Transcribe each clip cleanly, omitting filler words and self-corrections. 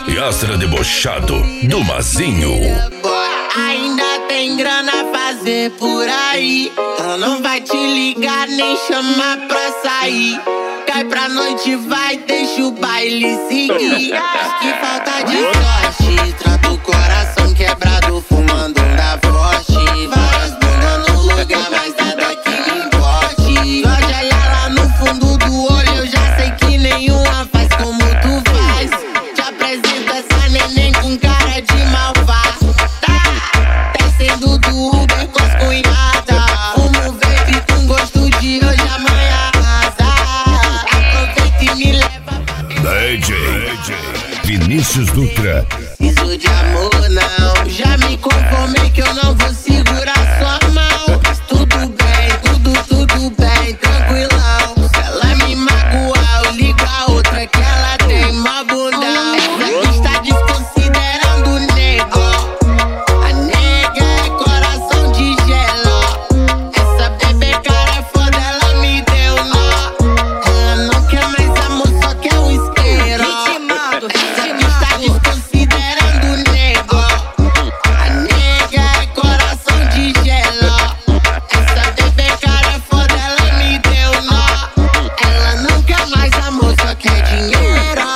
e Astra Debochado do Mazinho. Ainda tem grana a fazer por aí. Ela não vai te ligar nem chamar pra sair. Cai pra noite, vai, deixa o baile seguir. Que falta de sorte, trata o coração quebrado, fumando da forte. Várias bundas no lugar, mas nada que me importe. Só de olhar lá no fundo do olho, eu já sei que nenhuma faz como tu faz. Te apresento essa neném com cara de malvada. Descendo do Uber com as cunhadas. Fumo vape com gosto de hoje, amanhã arrasa. Aproveita e me leva pra DJ Vinícius Dutra. Isso de amor não. Já me conformei que eu não vou segurar sua mão. Mas tudo bem, tudo bem, tranquilão. Se ela me magoar, eu ligo a outra que ela tem mó bundão. Essa aqui está desconsiderando o nego. A nega é coração de gelo. Essa bebê cara é foda, ela me deu nó. Ela não quer mais amor, só quer um isqueiro. Essa aqui está desconsiderando o nego. A nega é coração de gelo. Essa bebê cara é foda, ela me deu nó. Ela não quer mais amor, só quer dinheiro.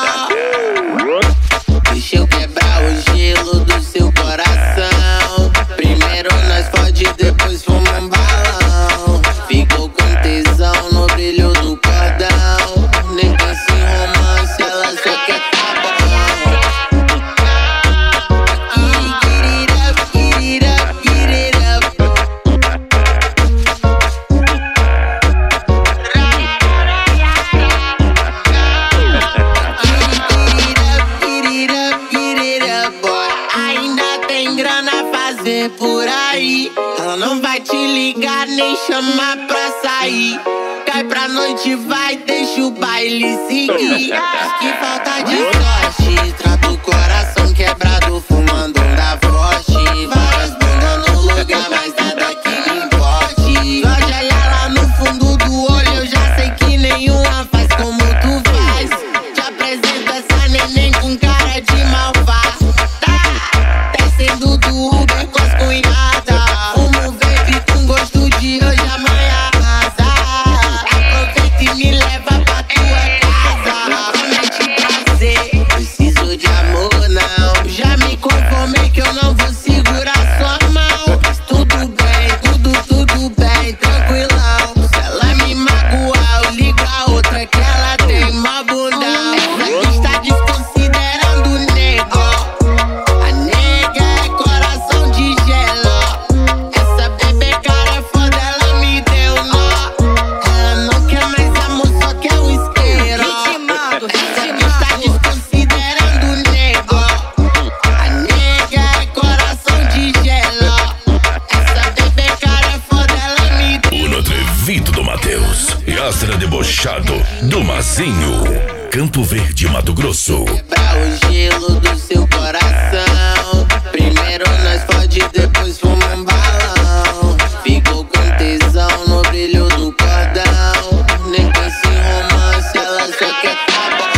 Deixa eu quebrar o gelo do seu coração. Primeiro nós fode, depois fuma um balão. Ficou com tesão no brilho do cordão. Nem pensa em romance, ela só quer tá bom. Get it up, get it up, get it up. Get it up, boy. Ainda tem grana a fazer por aí. Ela não vai te ligar nem chamar pra sair. Cai pra noite, vai, deixa o baile seguir. Que falta de sorte, trata o coração quebrado, fumando da forte. Várias bundas no lugar, mas nada que me importe. Só de olhar lá no fundo do olho, eu já sei que nenhuma faz como tu faz. Te apresento essa neném com cara de malvada. Descendo do Uber com as cunhadas. Fumo vape com gosto de hoje, amanhã arrasa. Aproveita e me leva pra tua casa. Promete prazer, preciso de amor não. Já me conformei que eu não vou segurar sua mão. Mas tudo bem, tranquilão. Se ela me magoar, eu ligo a outra que ela tem mó bundão. Essa aqui está desconsiderando o nego. A nega é coração de gelo. Essa bebê cara é foda, ela me deu nó. Ela não quer mais amor, só quer um isqueiro. Essa aqui está desconsiderando o nego. A nega é coração de gelo. Essa bebê cara é foda, ela me deu. O Atrevido do Matheus e Astra Debochado do Mazinho. Campo Verde, Mato Grosso. Quebrar o gelo do seu coração. Primeiro nós fode, depois fuma um balão. Ficou com tesão no brilho do cordão. Nem pensa em romance, ela só quer tá bom.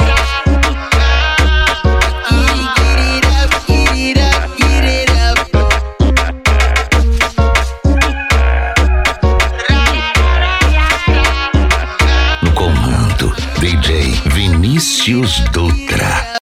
Get it up, get it up, get it up. No comando, DJ Vinícius Dutra.